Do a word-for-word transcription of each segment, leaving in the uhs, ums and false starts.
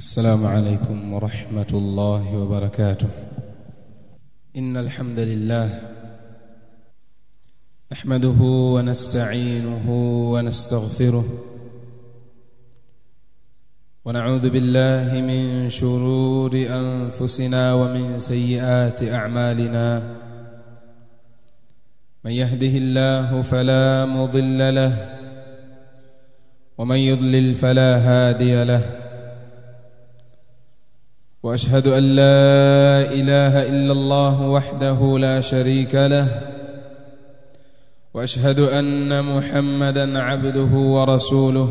السلام عليكم ورحمة الله وبركاته. إن الحمد لله نحمده ونستعينه ونستغفره ونعوذ بالله من شرور أنفسنا ومن سيئات أعمالنا. من يهده الله فلا مضل له ومن يضلل فلا هادي له. وأشهد أن لا إله إلا الله وحده لا شريك له، وأشهد أن محمدًا عبده ورسوله.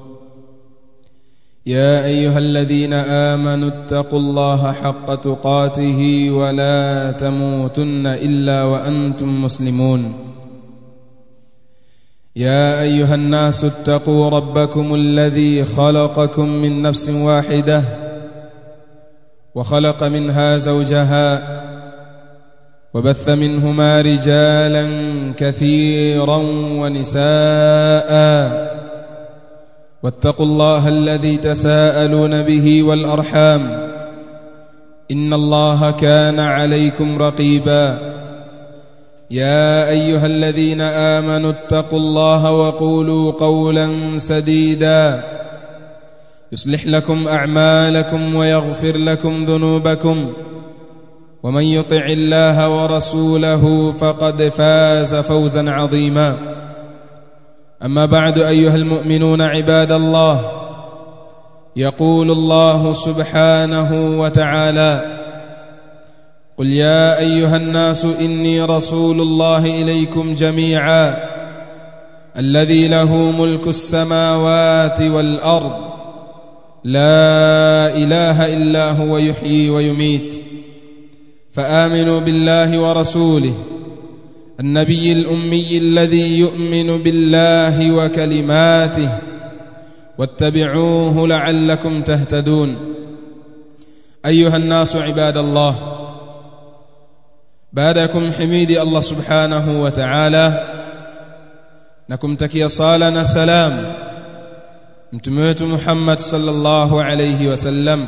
يا أيها الذين آمنوا اتقوا الله حق تقاته ولا تموتن إلا وأنتم مسلمون. يا أيها الناس اتقوا ربكم الذي خلقكم من نفس واحدة وخلق منها زوجها وبث منهما رجالا كثيرا ونساء. واتقوا الله الذي تساءلون به والأرحام إن الله كان عليكم رقيبا. يا أيها الذين آمنوا اتقوا الله وقولوا قولا سديدا يصلح لكم أعمالكم ويغفر لكم ذنوبكم، ومن يطع الله ورسوله فقد فاز فوزا عظيما. أما بعد، أيها المؤمنون عباد الله، يقول الله سبحانه وتعالى: قل يا أيها الناس إني رسول الله إليكم جميعا الذي له ملك السماوات والأرض لا إله إلا هو يحيي ويميت. فآمنوا بالله ورسوله النبي الأمي الذي يؤمن بالله وكلماته واتبعوه لعلكم تهتدون. أيها الناس عباد الله، بعدكم حميدي الله سبحانه وتعالى نكم تكي صالنا سلام mtume wetu Muhammad sallallahu alayhi wasallam.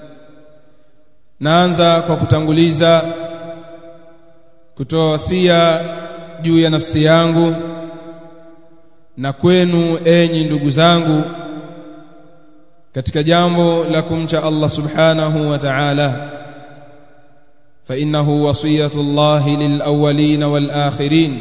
Naanza kwa kutanguliza kutoa wasia juu ya nafsi yangu na kwenu enyi ndugu zangu katika jambo la kumcha Allah subhanahu wa ta'ala. Fa innahu wasiyatullahi lil awwalin wal akhirin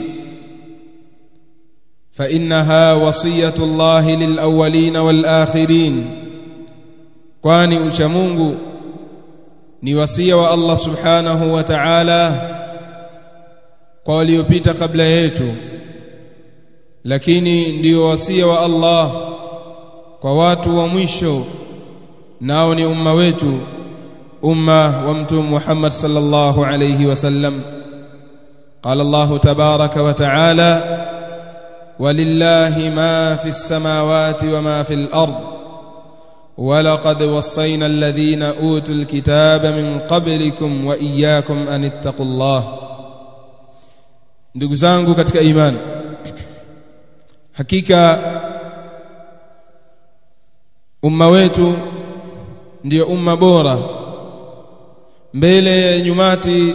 فإنها وصية الله للأولين والآخرين. kwani ucha Mungu ni wasia wa Allah subhanahu wa ta'ala kwa waliopita kabla yetu, lakini ndio wasia wa Allah kwa watu wa mwisho, nao ni umma wetu, umma wa mtume Muhammad sallallahu alayhi wasallam. Qala Allah tabaraka wa ta'ala: ولله ما في السماوات وما في الأرض ولقد وصينا الذين أوتوا الكتاب من قبلكم وإياكم أن اتقوا الله. ndugu zangu katika imani, hakika umma wetu ndio umma bora mbele ya nyumati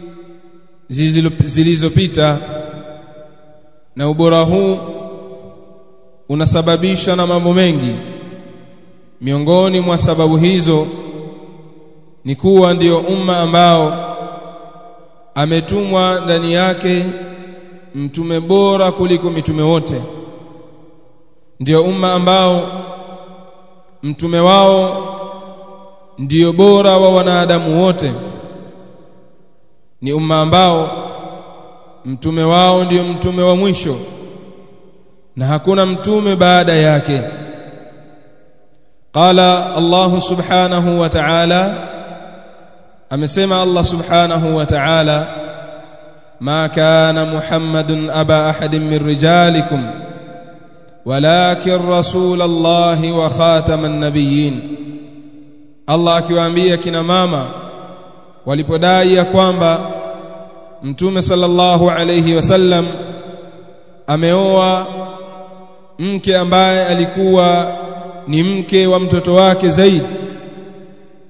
zilizopita, na ubora huu unasababishwa na mambo mengi. Miongoni mwa sababu hizo ni kuwa ndio umma ambao ametumwa ndani yake mtume bora kuliko mitume wote. Ndio umma ambao mtume wao ndio bora wa wanadamu wote. Ni umma ambao mtume wao ndio mtume wa mwisho na hakuna mtume baada yake. Qala Allah subhanahu wa ta'ala, amesema Allah subhanahu wa ta'ala: ma kana Muhammadun aba ahadin min rijalikum walakin rasulallahi wa khataman nabiyyin. Allah akiwaambia kina mama walipodai ya kwamba Mtume sallallahu alayhi wasallam ameoa mke ambaye alikuwa ni mke wa mtoto wake Zaid,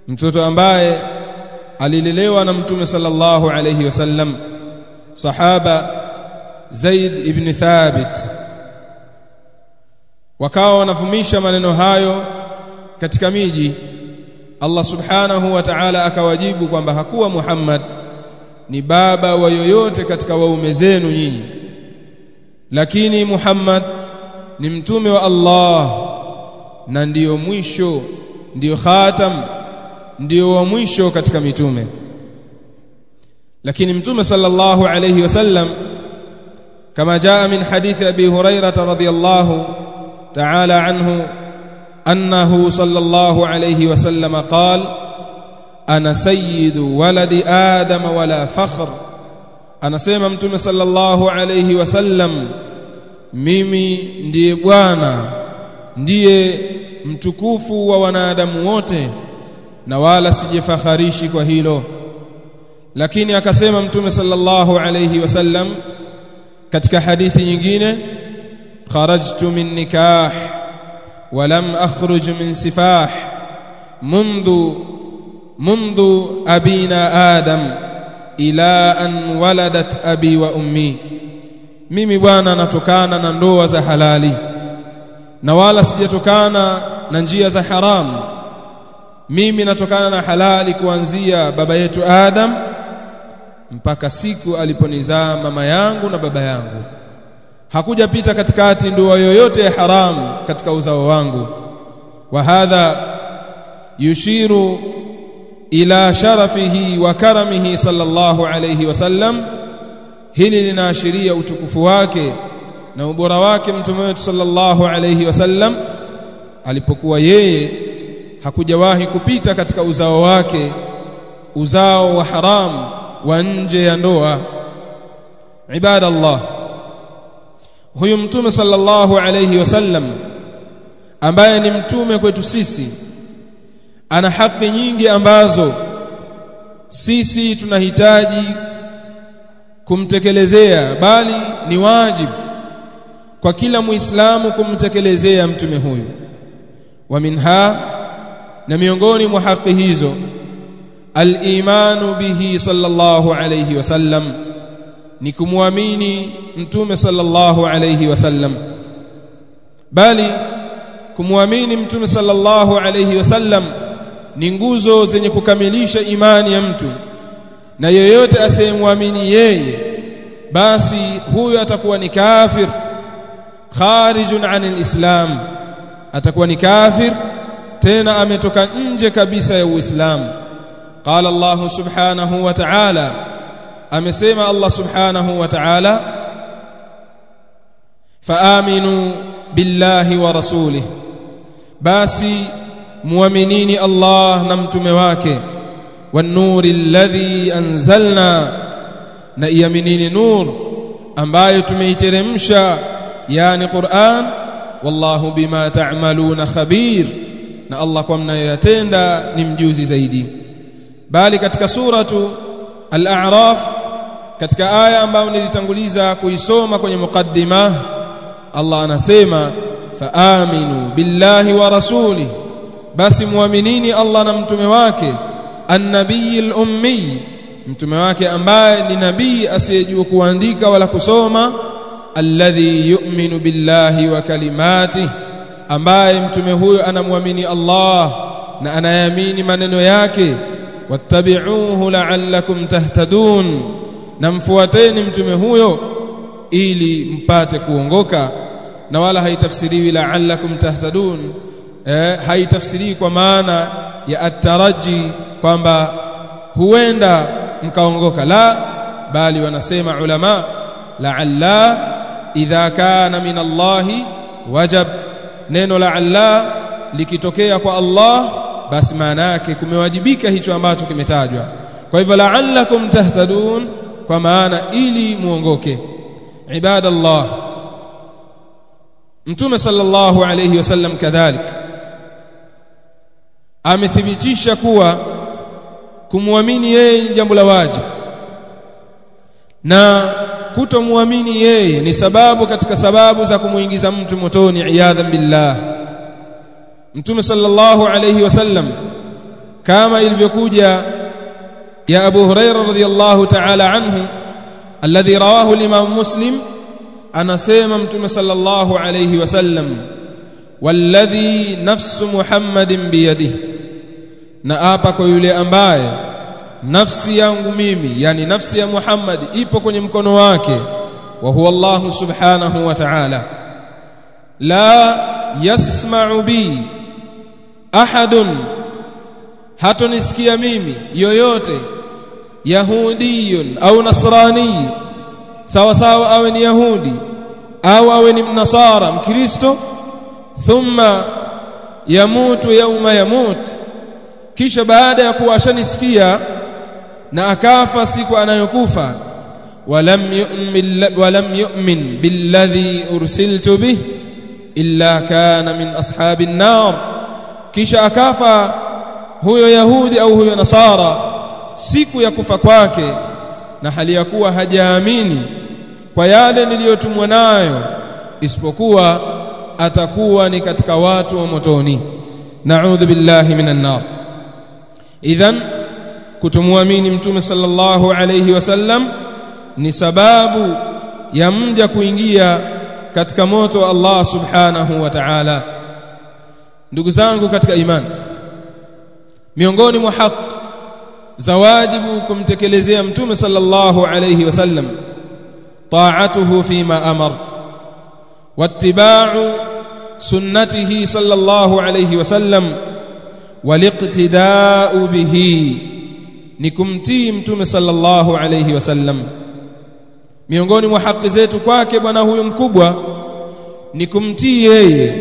mtoto ambaye alilelewa na mtume sallallahu alayhi wasallam, sahaba Zaid ibn Thabit. Wakawa wanavumisha maneno hayo katika miji. Allah subhanahu wa ta'ala akawajibu kwamba hakuwa Muhammad ni baba wa yoyote katika waume zenu nyinyi, lakini Muhammad ni mtume wa Allah na ndiyo mwisho, ndiyo khatam, ndiyo wa mwisho katika mitume. Lakini mtume sallallahu alayhi wasallam, kama jaa min hadithi Abi Hurairah radhiyallahu ta'ala anhu annahu sallallahu alayhi wasallam qala ana sayyidu waladi adama wala fakhr. Anasema mtume sallallahu alayhi wasallam, mimi ndiye bwana, ndiye mtukufu wa wanadamu wote na wala sijifakharishi kwa hilo. Lakini akasema mtume sallallahu alayhi wasallam katika hadithi nyingine, kharajtu min nikah wa lam akhruj min sifah mundu mundu abina adam ila an waladat abi wa ummi. Mimi bwana natokana na ndoa za halali na wala sijatokana na njia za haramu. Mimi natokana na halali kuanzia baba yetu Adam mpaka siku aliponizaa mama yangu na baba yangu. Hakuja pita katikati ndoa yoyote ya haramu katika uzao wangu. Wa hadha yushiru ila sharafihi wa karamihi sallallahu alayhi wasallam. Hili linaashiria utukufu wake na ubora wake mtume wetu sallallahu alayhi wasallam, alipokuwa yeye hakujawahi kupita katika uzao wake uzao wa haramu wa nje ya ndoa. Ibadallah, huyu mtume sallallahu alayhi wasallam ambaye ni mtume kwetu sisi ana haki nyingi ambazo sisi tunahitaji kumtekelezea, bali ni wajibu kwa kila muislamu kumtekelezea mtume huyu. Wa minha, na miongoni mwa haki hizo, al-imanu bihi sallallahu alayhi wasallam, ni kumwamini mtume sallallahu alayhi wasallam. Bali kumwamini mtume sallallahu alayhi wasallam ni nguzo zenye kukamilisha imani ya mtu, na yeyote asiyemwamini yeye basi huyo atakuwa ni kafir kharijun anil islam, atakuwa ni kafir tena ametoka nje kabisa ya Uislamu. Qala Allah subhanahu wa ta'ala, amesema Allah subhanahu wa ta'ala, faaminu billahi wa rasulih, basi muaminini Allah na mtume wake, wan nuri alladhi anzalna, na iaminini nur ambayo tumeiteremsha, yani Qur'an. Wallahu bima ta'maluna khabir, na Allah kwa mnayoyatenda ni mjuzi zaidi. Bali katika suratu al-A'raf, katika aya ambayo nilitanguliza kuisoma kwenye mukaddima, Allah anasema faaminu billahi wa rasulih, basi muaminini Allah na mtume wake, an-nabiyil ummi, mtume wake ambaye ni nabii asiyejua kuandika wala kusoma, alladhi yu'minu billahi wa kalimatihi, ambaye mtume huyo anamwamini Allah na anayaamini maneno yake. Wattabi'uhu la'allakum tahtadun, na mfuateni mtume huyo ili mpate kuongoka. Na wala haitafsiriwi la'allakum tahtadun, eh, haitafsiriwi kwa maana ya ataraji kwamba huenda mkaongoka, la, bali wanasema ulama la'alla idha kana min Allahi wajab. Neno la'alla likitokea kwa Allah basi maana yake kumewajibika hicho ambacho kimetajwa. Kwa hivyo la'allakum tahtadun kwa maana ili muongoke. Ibadallah, mtume sallallahu alayhi wasallam kadhalik amethibitisha kuwa kumwamini yeye ni jambo la wajibu, na kutomwamini yeye ni sababu katika sababu za kumuingiza mtu motoni, iyadhan billah. Mtume sallallahu alayhi wasallam kama ilivyokuja ya Abu Hurairah radhiyallahu ta'ala anhu alladhi rawahu al-Imam Muslim, anasema Mtume sallallahu alayhi wasallam, walladhi nafsu Muhammadin biyadihi, na apa kwa yule ambaye nafsi yangu mimi, yani nafsi ya Muhammad ipo kwenye mkono wake, wa huwa Allah subhanahu wa ta'ala, la yasma'u bi ahadun, hatonisikia mimi yoyote, yahudiyun au nasrani, sawa sawa awe ni yahudi au awe ni mnasara mkristo, thumma yamutu yawma yamut, kisha baada ya kuwa ashanisikia na akafa siku anayokufa, walam yu'min walam yu'min billadhi ursiltu bih illa kana min ashabin nar, kisha akafa huyo yahudi au huyo nasara siku ya kufa kwake na hali ya kuwa hajaamini kwa yale niliyotumwa nayo, isipokuwa atakuwa ni katika watu wa motoni. Na'udhu billahi minan nar. Idhan kutumwamini Mtume sallallahu alayhi wasallam ni sababu ya mja kuingia katika moto wa Allah subhanahu wa ta'ala. Ndugu zangu katika imani, miongoni mwa haki za wajibu kumtekelezea Mtume sallallahu alayhi wasallam ta'atuhu fima amar wattiba'u sunnatihi sallallahu alayhi wasallam waliqtida'u bihi, ni kumtii Mtume sallallahu alayhi wasallam. Miongoni mwa haki zetu kwake bwana huyu mkubwa ni kumtii yeye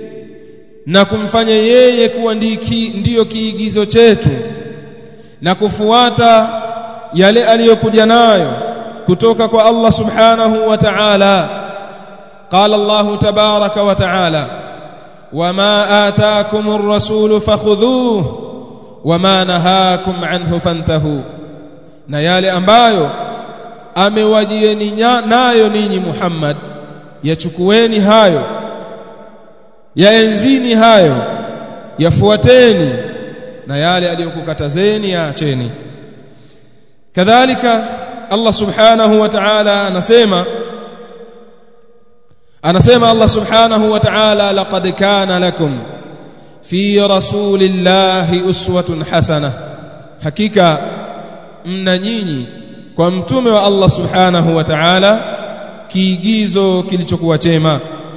na kumfanya yeye kuwa ndiyo kiigizo chetu na kufuata yale aliyokuja nayo kutoka kwa Allah subhanahu wa ta'ala. Qala Allah tabaraka wa ta'ala, wama ataakumur rasulu fakhudhuhu wama nahakum anhu fantahu, na yale ambayo amewajieni nayo ninyi Muhammad yachukueni hayo, yaenzini hayo, yafuateni, na yale aliyokukatazeni yaacheni. Kadhalika Allah subhanahu wa ta'ala anasema anasema Allah subhanahu wa ta'ala, laqad kana lakum fi rasulillahi uswatun hasana, hakika mna nyinyi kwa mtume wa Allah subhanahu wa ta'ala kiigizo kilichokuwa chema,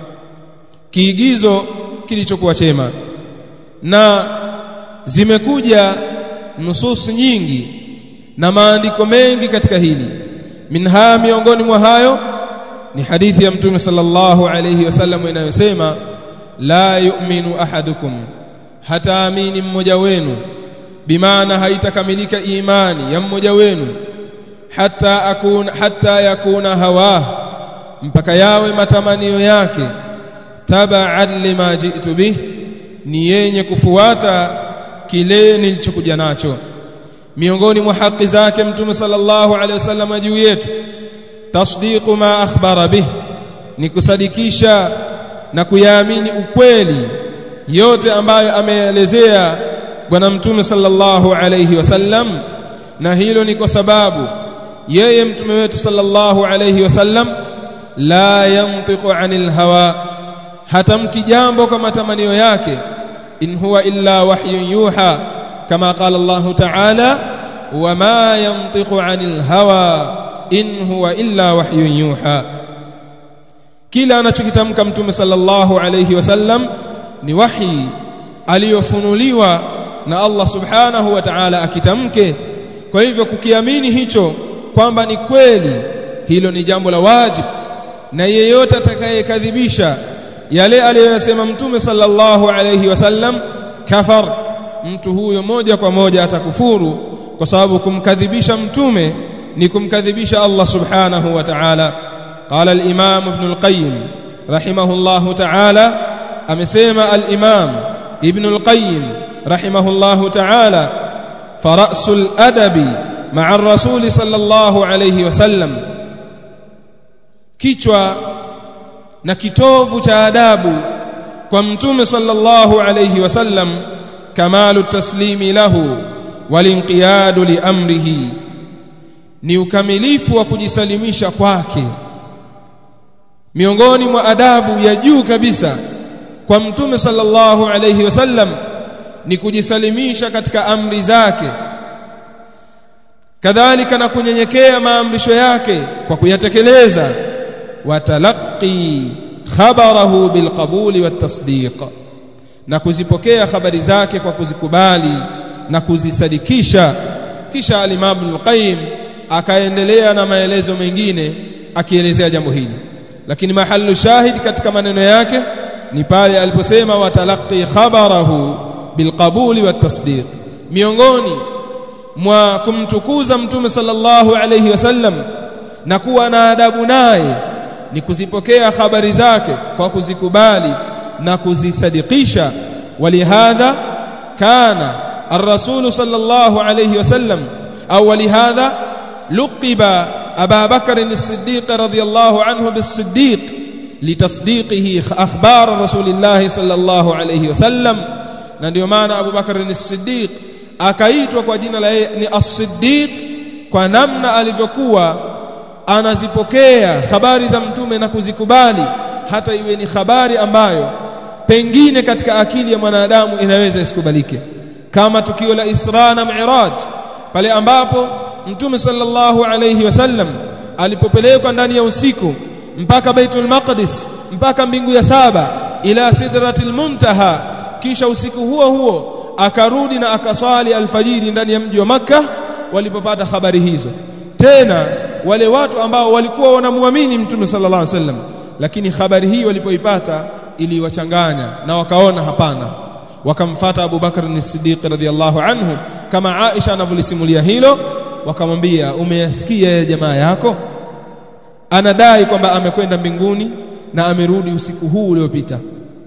kiigizo kilichokuwa chema. Na zimekuja nusus nyingi na maandiko mengi katika hili. Minha, miongoni mwa hayo ni hadithi ya Mtume sallallahu alayhi wasallam inayosema, la yu'minu ahadukum, hataamini mmoja wenu, bimaana haitakamilika imani ya mmoja wenu, hatta akuna hatta yakuna hawa, mpaka yawe matamanio yake, taba'an lima ji'tu bih, ni yenye kufuata kile nilichokuja nacho. Miongoni mwa haki zake Mtume sallallahu alaihi wasallam juu yetu, tasdiqu ma akhbara bih, ni kusadikisha na kuyaamini ukweli yote ambayo ameelezea bwana Mtume sallallahu alaihi wasallam. Na hilo ni kwa sababu yeye mtume wetu sallallahu alaihi wasallam la yantiqu anil hawa, hatamki jambo kwa matamanio yake, in huwa illa wahyun yuha, kama qala Allah ta'ala, wama yantiqu anil hawa in huwa illa wahyun yuha. Kila anachokitamka Mtume sallallahu alayhi wasallam ni wahi aliyofunuliwa na Allah subhanahu wa ta'ala akitamke. Kwa hivyo kukiamini hicho kwamba ni kweli, hilo ni jambo la wajibu, na yeyote atakayekadhibisha yale aliyosema Mtume sallallahu alayhi wasallam kafar, mtu huyo moja kwa moja atakufuru, kwa sababu kumkadhibisha mtume ni kumkadhibisha Allah subhanahu wa ta'ala. Qala al-Imam Ibn al-Qayyim rahimahullahu ta'ala, amesema al-Imam Ibn al-Qayyim rahimahullahu ta'ala, fara'sul adabi ma'a ar-rasul sallallahu alayhi wasallam, kichwa na kitovu cha adabu kwa mtume sallallahu alayhi wasallam kamalu taslimi lahu walinqiyadu liamrihi, ni ukamilifu wa kujisalimisha kwake. Miongoni mwa adabu ya juu kabisa kwa mtume sallallahu alayhi wasallam ni kujisalimisha katika amri zake, kadhalika na kunyenyekea maamrisho yake kwa kuyatekeleza. Watalaqi khabarahu bilqabuli watasdiq, na kuzipokea habari zake kwa kuzikubali na kuzisadikisha. Kisha al-Imam Ibn al-Qayyim akaendelea na maelezo mengine akielezea jambo hili, lakini mahallu shahid katika maneno yake ni pale aliposema watalaqi khabarahu bilqabuli watasdiq. Miongoni mwa kumtukuza mtume sallallahu alayhi wasallam na kuwa na adabu naye ni kuzipokea habari zake kwa kuzikubali na kuzisadikisha. Walihadha kana ar-rasul sallallahu alayhi wasallam au walihadha luqiba Aba Bakr as-Siddiq radiyallahu anhu bis-Siddiq litasdiqihi akhbar rasulillah sallallahu alayhi wasallam. Na ndio maana Abu Bakr as-Siddiq akaitwa kwa jina la ni as-Siddiq kwa namna alivyokuwa anazipokea habari za mtume na kuzikubali, hata iwe ni habari ambayo pengine katika akili ya mwanadamu inaweza isikubalike, kama tukio la Isra na Mi'raj, pale ambapo mtume sallallahu alayhi wasallam alipopelekwa ndani ya usiku mpaka Baitul Maqdis, mpaka mbingu ya saba, ila Sidratil Muntaha, kisha usiku huo huo akarudi na akaswali alfajiri ndani ya mji wa Makkah. Walipopata habari hizo, tena wale watu ambao walikuwa wanamuamini mtume sallallahu alaihi wasallam, lakini habari hii walipoipata iliwachanganya na wakaona hapana, wakamfuata Abu Bakr as-Siddiq radhiyallahu anhu, kama Aisha anavyolisimulia hilo. Wakamwambia, umeyasikia ya jamaa yako anadai kwamba amekwenda mbinguni na amerudi usiku huu uliopita?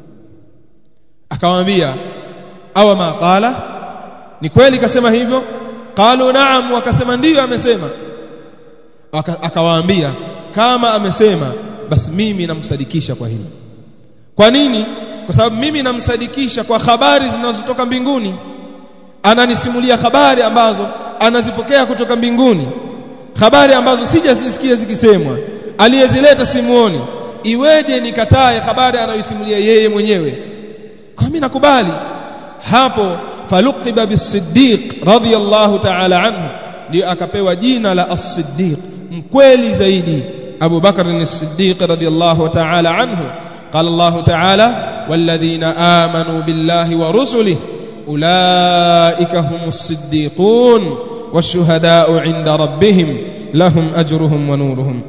Akamwambia, awa ma qala, ni kweli kasema hivyo? Qalu na'am, wakasema ndiyo amesema. Akawaambia, kama amesema basi mimi namsadikisha kwa hilo. Kwa nini? Kwa sababu mimi namsadikisha kwa habari zinazotoka mbinguni. Ananisimulia habari ambazo anazipokea kutoka mbinguni, habari ambazo sijazisikia zikisemwa, aliyezileta simuoni. Iweje nikatae habari anayosimulia yeye mwenyewe? Kwa mimi nakubali. Hapo faluqiba bis-Siddiq radhiyallahu ta'ala anhu, ndio akapewa jina la as-Siddiq, mkweli zaidi, Abu Bakr as-Siddiq radhiyallahu ta'ala anhu. Qala Allah ta'ala, walladhina amanu billahi wa rusulihi ulaika humus siddiqun washuhada'u 'inda rabbihim lahum ajruhum wa nuruhum.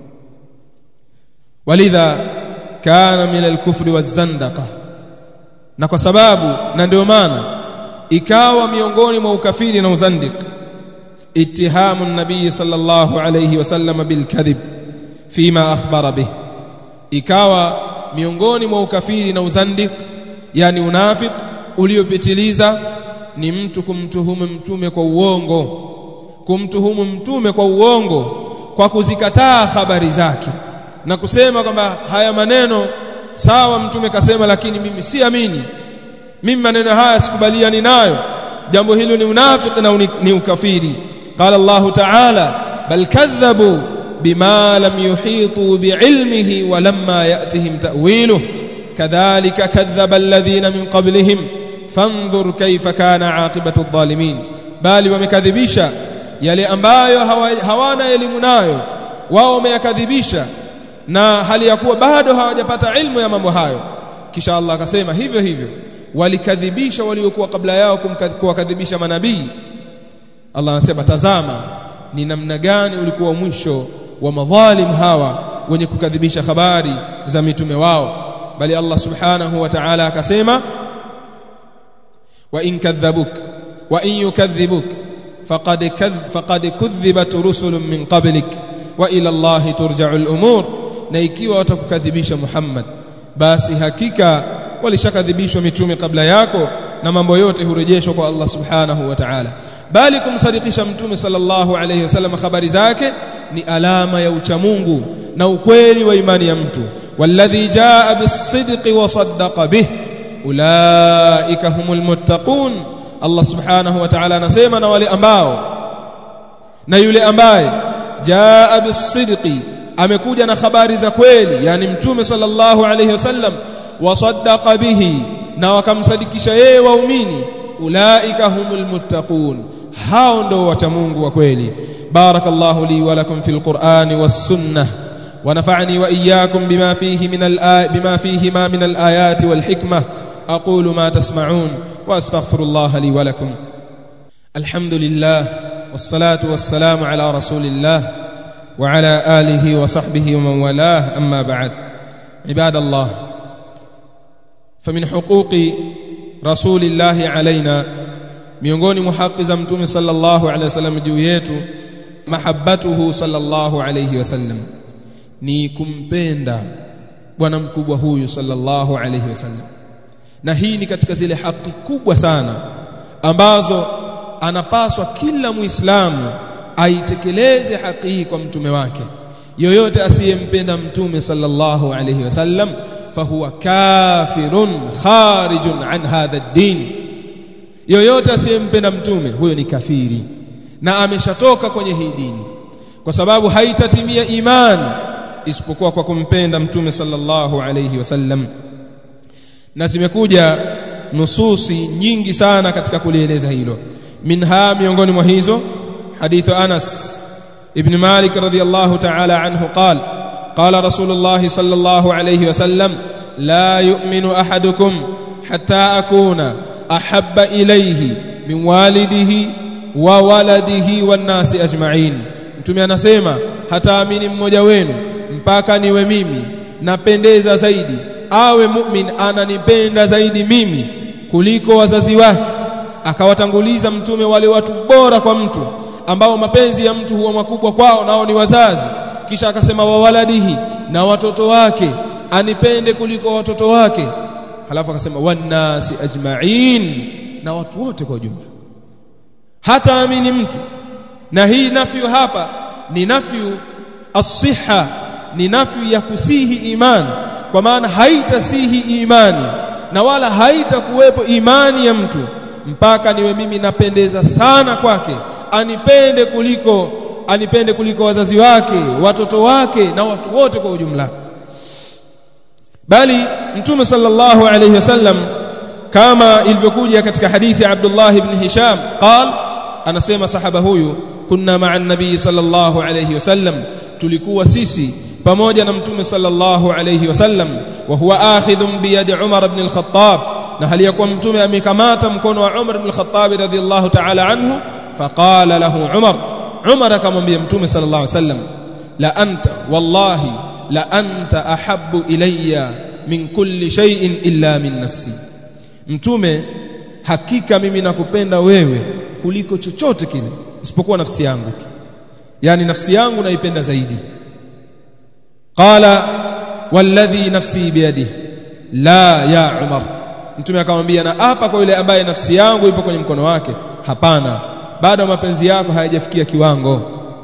Walidha kana min al-kufri waz-zandaqa, na kwa sababu na ndio maana ikawa miongoni mwa ukafiri na uzandiq ittihamu an-nabii sallallahu alayhi wasallam bil kadhib fima akhbara bih. Ikawa miongoni mwa ukafiri na uzandiq, yani unafik uliopitiliza, ni mtu kumtuhumu mtume kwa uongo, kumtuhumu mtume kwa uongo kwa kuzikataa habari zake na kusema kwamba haya maneno sawa mtume kasema, lakini mimi siamini, mimi maneno haya sikubaliani nayo. Jambo hilo ni unafiki na ni ukafiri. Qala Allah ta'ala, bal kadhabu bima lam yuhitu bi'ilmihi wa lamma ya'tihim ta'wiluhu kadhalika kadhaba alladhina min qablihim fanzur kayfa kana 'aqibatu adh-dhalimin. Bali wamekadhibisha yale ambayo hawana elimu nayo, wao wameyakadhibisha na hali ya kuwa bado hawajapata ilmu ya mambo hayo. Kisha Allah akasema hivyo hivyo walikadhibisha waliokuwa kabla yao kuwakadhibisha manabii. Allah anasema, tazama ni namna gani ulikuwa mwisho wa madhalim hawa wenye kukadhibisha habari za mitume wao. Bali Allah subhanahu wa ta'ala akasema, wa in kadhabuk wa in yukadhibuk faqad kadh faqad kudhibat rusulun min qablik wa ila Allahi turja'u al-umur. Na ikiwa watakukadhibisha Muhammad, basi hakika walishakadhibishwa mitume kabla yako na mambo yote hurejeshwa kwa Allah subhanahu wa ta'ala. Bali kumsadikisha mtume sallallahu alayhi wasallam habari zake ni alama ya uchamungu na ukweli wa imani ya mtu. Walladhi jaa bis-sidqi wa saddaqa bih ulaika humul muttaqun. Allah subhanahu wa ta'ala anasema na wale ambao na yule ambaye jaa bisidqi, amekuja na habari za kweli, yani mtume sallallahu alayhi wasallam, wasaddaqa bihi, na wakamsadikisha yeye waumini, ulaika humul muttaqun, hao ndo wacha Mungu wa kweli. Barakallahu li wa lakum fil Qur'ani was sunnah wa nafa'ani wa iyyakum bima fihi min al bima fihi ma min al ayati wal hikmah. aqulu ma tasma'un wa astaghfirullah li wa lakum. Alhamdulillah wassalatu wassalamu ala rasulillah wa ala alihi wa sahbihi wa man walah, amma ba'd. Ibadallah, famin huquqi rasulillahi alaina, miongoni mwa haki za mtume sallallahu alayhi wasallam juu yetu, mahabbatuhu sallallahu alayhi wasallam, ni kumpenda bwana mkubwa huyu sallallahu alayhi wasallam. Na hii ni katika zile haki kubwa sana ambazo anapaswa kila muislamu aitekeleze haki hii kwa mtume wake. Yoyote asiyempenda mtume sallallahu alayhi wasallam fahuwa kafirun kharijun an hadha ad-din. Yoyote asiyempenda mtume, huyo ni kafiri na ameshatoka kwenye hii dini, kwa sababu haitatimia iman isipokuwa kwa kumpenda mtume sallallahu alayhi wasallam. Na zimekuja nususi nyingi sana katika kulieleza hilo. Minha, miongoni mwa hizo, hadithu Anas ibn Malik radhiyallahu ta'ala anhu qala qala Rasulullah sallallahu alayhi wasallam, la yu'minu ahadukum hatta akuna ahabba ilayhi min walidihi wa waladihi wan nasi ajma'in. Mtume anasema hataamini mmoja wenu mpaka niwe mimi napendeza zaidi, awe mu'min ananipenda zaidi mimi kuliko wazazi wake. Akawatanguliza mtume wale watu bora kwa mtu ambao mapenzi ya mtu huwa makubwa kwao, nao ni wazazi. Kisha akasema wa waladihi, na watoto wake anipende kuliko watoto wake. Halafu akasema wannasi ajma'in, na watu wote kwa jumla. Hata amini mtu, na hii nafyu hapa ni nafyu as-sihha, ni nafyu ya kusihi imani, kwa maana haitasihi imani na wala haitakuwepo imani ya mtu mpaka niwe mimi napendeza sana kwake, anipende kuliko anipende kuliko wazazi wake, watoto wake na watu wote kwa ujumla. Bali mtume sallallahu alayhi wasallam, kama ilivyokuja katika hadithi ya Abdullah ibn Hisham, qal, anasema sahaba huyu, kunna ma'a an-nabii sallallahu alayhi wasallam, tulikuwa sisi pamoja na mtume sallallahu alayhi wasallam, wa huwa akhidhun bi yadi Umar ibn al-Khattab, na hali yakuwa mtume amekamata mkono wa Umar ibn al-Khattab radhiyallahu ta'ala anhu. Faqala lahu Umar, Umar akamwambia mtume sallallahu alayhi wasallam, la anta wallahi la anta ahabbu ilayya min kulli shay'in illa min nafsi. Mtume, hakika mimi nakupenda wewe kuliko chochote kile isipokuwa nafsi yangu tu, yani nafsi yangu naipenda zaidi. Qala walladhi nafsi biyadihi la ya Umar, mtume akamwambia, na hapa kwa yule ambaye nafsi yangu ipo kwenye mkono wake, hapana, bado mapenzi yako hayajafikia kiwango.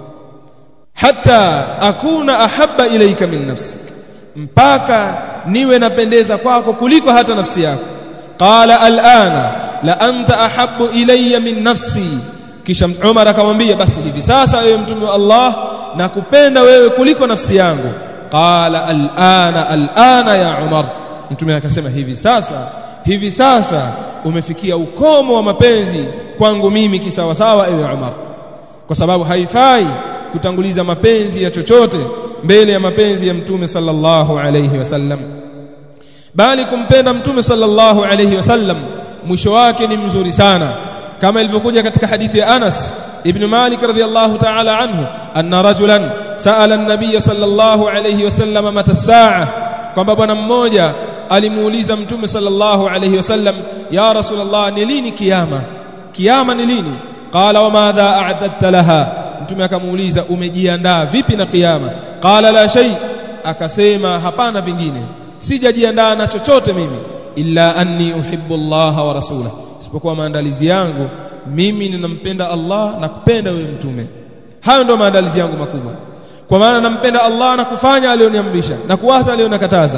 Hatta akuna ahabba ilayka min nafsik, mpaka niwe napendeza kwako kuliko hata nafsi yako. Qala al'ana la anta ahabbu ilayya min nafsi. Kisha Umar akamwambia, basi hivi sasa wewe mtume wa Allah, nakupenda wewe kuliko nafsi yangu. Qala al'ana al'ana ya Umar, mtume akasema, hivi sasa hivi sasa umefikia ukomo wa mapenzi kwangu mimi kisawasawa ewe Umar. Kwa sababu haifai kutanguliza mapenzi ya chochote mbele ya mapenzi ya mtume sallallahu alayhi wasallam, bali kumpenda mtume sallallahu alayhi wasallam mwisho wake ni mzuri sana, kama ilivyokuja katika hadithi ya Anas ibn Malik radhiyallahu ta'ala anhu, anna rajulan sa'ala an-nabiy sallallahu alayhi wasallam mata as-sa'a, kwamba bwana mmoja alimuuliza mtume sallallahu alayhi wasallam, ya Rasulullah, ni lini kiyama? Kiyama ni lini? Qala wa madha a'dadta laha, mtume akamuuliza, umejiandaa vipi na kiyama? Qala la shay, akasema hapana vingine, sijajiandaa na chochote mimi, illa anni uhibbu Allah wa rasulahu, isipokuwa maandalizi yangu mimi ninampenda Allah na kupenda wewe mtume. Hayo ndio maandalizi yangu makubwa, kwa maana nampenda Allah na kufanya aliyoniamrisha na kuacha aliyonakataza,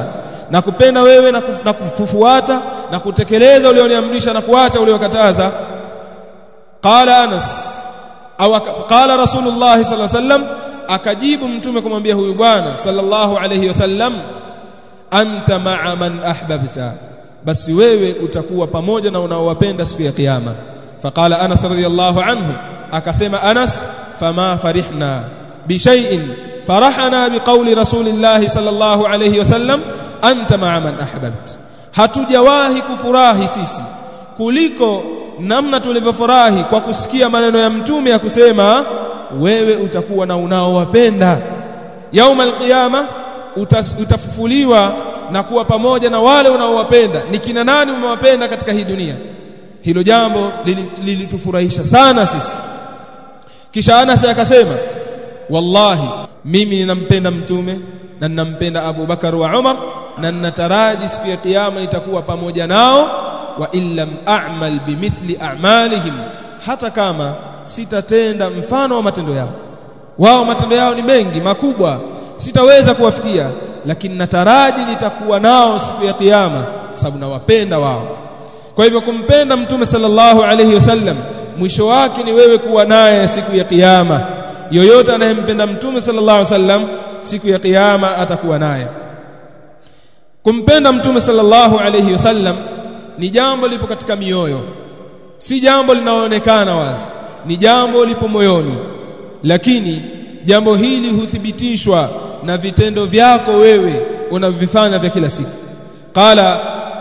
na kupenda wewe na, kuf, na kufuata na kutekeleza ulioniamrisha na kuacha uliokataza. Qala Anas au qala Rasulullah sallallahu alaihi wasallam, akajibu mtume kumwambia huyu bwana sallallahu alaihi wasallam, anta ma'a man ahbabta, basi wewe utakuwa pamoja na unaowapenda siku ya kiyama. Faqala Anas radhiyallahu anhu, akasema Anas, fama farihna bi shay'in farahana biqawli Rasulillah sallallahu alayhi wasallam, anta ma'a man ahbabt, hatujawahi kufurahi sisi kuliko namna tulivyofurahi kwa kusikia maneno ya mtume ya kusema wewe utakuwa na unaowapenda. Yauma alqiyama utafufuliwa na kuwa pamoja na wale unaowapenda. Ni kina nani umewapenda katika hii dunia? Hilo jambo lilitufurahisha sana sisi. Kisha Anas akasema, wallahi mimi ninampenda mtume na ninampenda Abu Bakar wa Umar, na ninataraji siku ya kiyama nitakuwa pamoja nao, wa illam a'mal bimithli a'malihim, hata kama sitatenda mfano wa matendo yao. Wao matendo yao ni mengi makubwa, sitaweza kuwafikia, lakini nataraji nitakuwa nao siku ya kiyama kwa sababu nawapenda wao. Kwa hivyo kumpenda mtume sallallahu alayhi wasallam mwisho wake ni wewe kuwa naye siku ya kiyama. Yoyote anayempenda mtume sallallahu alayhi wasallam siku ya kiyama atakuwa naye. Kumpenda mtume sallallahu alayhi wasallam ni jambo lipo katika mioyo, si jambo linaonekana wazi, ni jambo lipo moyoni, lakini jambo hili huthibitishwa na vitendo vyako wewe unavyofanya vya kila siku. Qala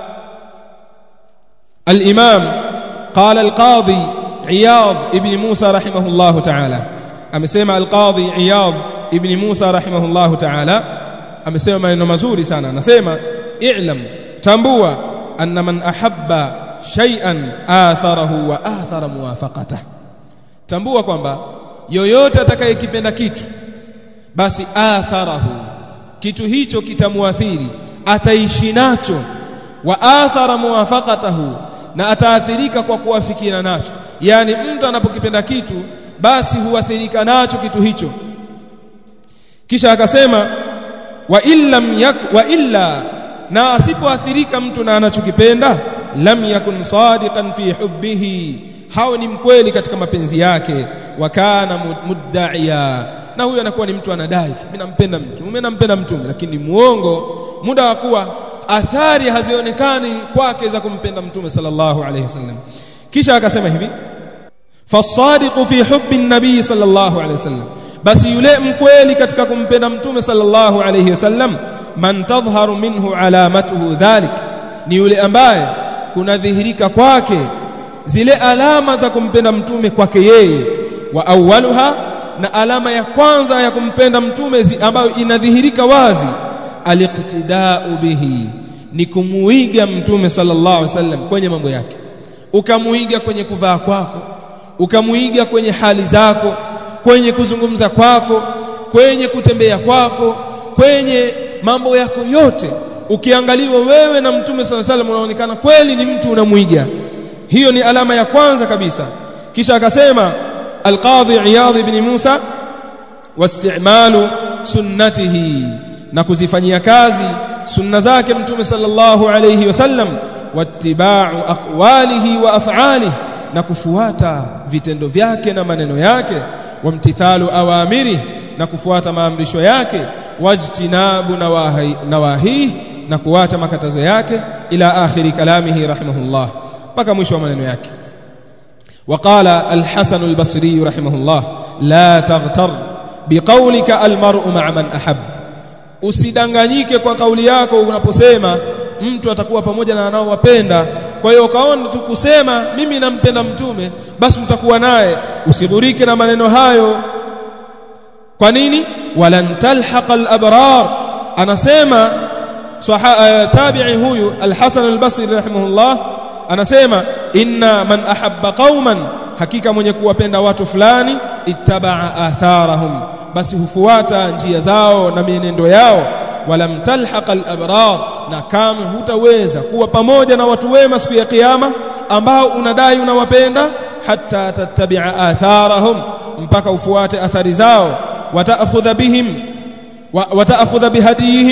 al-Imam qala al-Qadhi Iyad ibn Musa rahimahullahu ta'ala, amesema al-Qadhi Iyad ibn Musa rahimahullahu ta'ala, amesema maneno mazuri sana. Anasema i'lam, tambua, anna man ahabba shay'an atharahu wa athara muwafaqatahu, tambua kwamba yoyote atakayekipenda kitu basi atharahu, kitu hicho kitamuathiri, ataishi nacho, wa athara muwafaqatahu, na ataathirika kwa kuwafikina nacho. Yani mtu anapokipenda kitu basi huathirika nacho kitu hicho. Kisha akasema wa illam yak wa illa, na asipoathirika mtu na anachokipenda, lam yakun sadiqan fi hubbihi, hao ni mkweli katika mapenzi yake, wa kana mudda'iya, na huyo anakuwa ni mtu anadai tu mimi nampenda mtu, mimi nampenda mtume, lakini muongo, muda wa kuwa athari hazionekani kwake za kumpenda mtume sallallahu alayhi wasallam. Kisha akasema hivi, fasadiqu fi hubbi an-nabii sallallahu alayhi wasallam, basi yule mkweli katika kumpenda mtume sallallahu alayhi wasallam, man tadhharu minhu alamatuhu dhalik, ni yule ambaye kunadhihirika kwake zile alama za kumpenda mtume kwake yeye. Wa awwaluha, na alama ya kwanza ya kumpenda mtume ambayo inadhihirika wazi, aliqtida'u bihi, ni kumuiga mtume sallallahu alaihi wasallam kwenye mambo yake. Ukamuiga kwenye kuvaa kwako, ukamuiga kwenye hali zako, kwenye kuzungumza kwako, kwenye kutembea kwako, kwenye mambo yako yote. Ukiangaliwa wewe na mtume sallallahu alaihi wasallam unaonekana kweli ni mtu unamuiga. Hiyo ni alama ya kwanza kabisa. Kisha akasema al-Qadhi Iyad ibn Musa, wasti'malu sunnatihi, na kuzifanyia kazi sunna zake mtume sallallahu alayhi wasallam, wattiba'u aqwalihi wa af'alihi, na kufuata vitendo vyake na maneno yake, wamtithalu awamiri, na kufuata maamrisho yake, wajtinabu nawahi nawahi, na kuacha makatazo yake, ila akhiri kalamihi rahimahullah, mpaka mwisho wa maneno yake. وقال الحسن البصري رحمه الله لا تغتر بقولك المرء مع من أحب, usidanganyike kwa kauli yako unaposema mtu atakuwa pamoja na anaowapenda. Kwa hiyo ukaona tu kusema mimi nampenda mtume basi utakuwa naye, usidhurike na maneno hayo. Kwa nini? walan talhaqa al-abrar, anasema sahaba tabi'i huyu al-Hasan al-Basri rahimahullah, anasema inna man ahabba qauman, hakika mwenye kuwapenda watu fulani, ittaba'a atharahum, basi hufuata njia zao na mienendo yao. Walam talhaqa al-abrar, na kama hutaweza kuwa pamoja na watu wema siku ya kiyama ambao unadai unawapenda, hatta tattabi'a atharahum, mpaka ufuate athari zao, wataakhudha bihim wa wataakhudha bihadihim,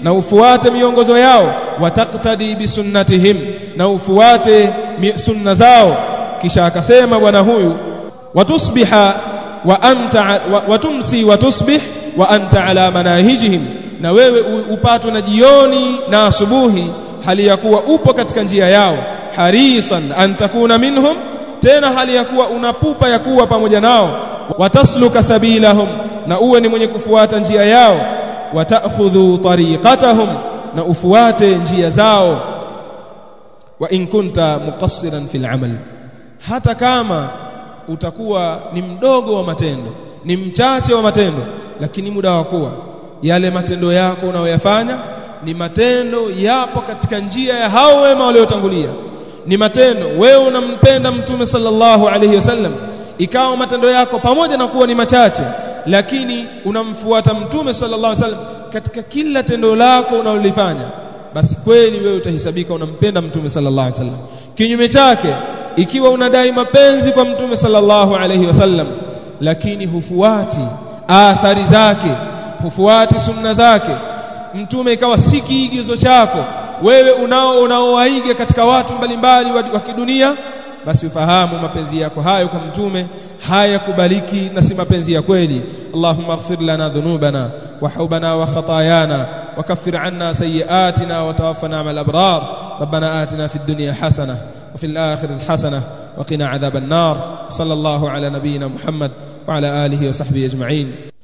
na ufuate miongozo yao, wataqtadi bisunnatihim, na ufuate sunna zao. Kisha akasema bwana huyu, watusbiha wa anta watumsi watusbih wa anta ala manahijihim, na wewe upatwe na jioni na asubuhi hali ya kuwa upo katika njia yao, harisan an takuna minhum, tena hali ya kuwa unapupa ya kuwa pamoja nao, watasluka sabilahum, na uwe ni mwenye kufuata njia yao, wata'khudhu tariqatahum, na ufuate njia zao. Wa in kunta muqassiran fil amal, hata kama utakuwa ni mdogo wa matendo, ni mchache wa matendo, lakini muda wa kuwa yale matendo yako unayoyafanya ni matendo yapo katika njia ya hao wema waliotangulia, ni matendo wewe unampenda Mtume sallallahu alayhi wasallam, ikawa matendo yako pamoja na kuwa ni machache, lakini unamfuata Mtume sallallahu alayhi wasallam katika kila tendo lako unalolifanya, basi kweli wewe utahesabika unampenda Mtume sallallahu alayhi wasallam. Kinyume chake, ikiwa unadai mapenzi kwa Mtume sallallahu alayhi wasallam, lakini hufuati athari zake, hufuati sunna zake, Mtume ikawa si kiigizo chako, wewe unao unaoaiga katika watu mbalimbali wa kidunia, basi ufahamu mapenzi yako hayo kwa Mtume hayakubaliki na si mapenzi ya kweli. Allahumma ighfir lana dhunubana wa hubana wa khatayana wa kaffir anna sayyi'atina wa tawaffana ma'al abrar. Rabbana atina fid dunya hasanah wa fil akhirati hasanah wa qina adhaban nar. Sallallahu ala nabiyyina Muhammad wa ala alihi wa sahbihi ajma'in.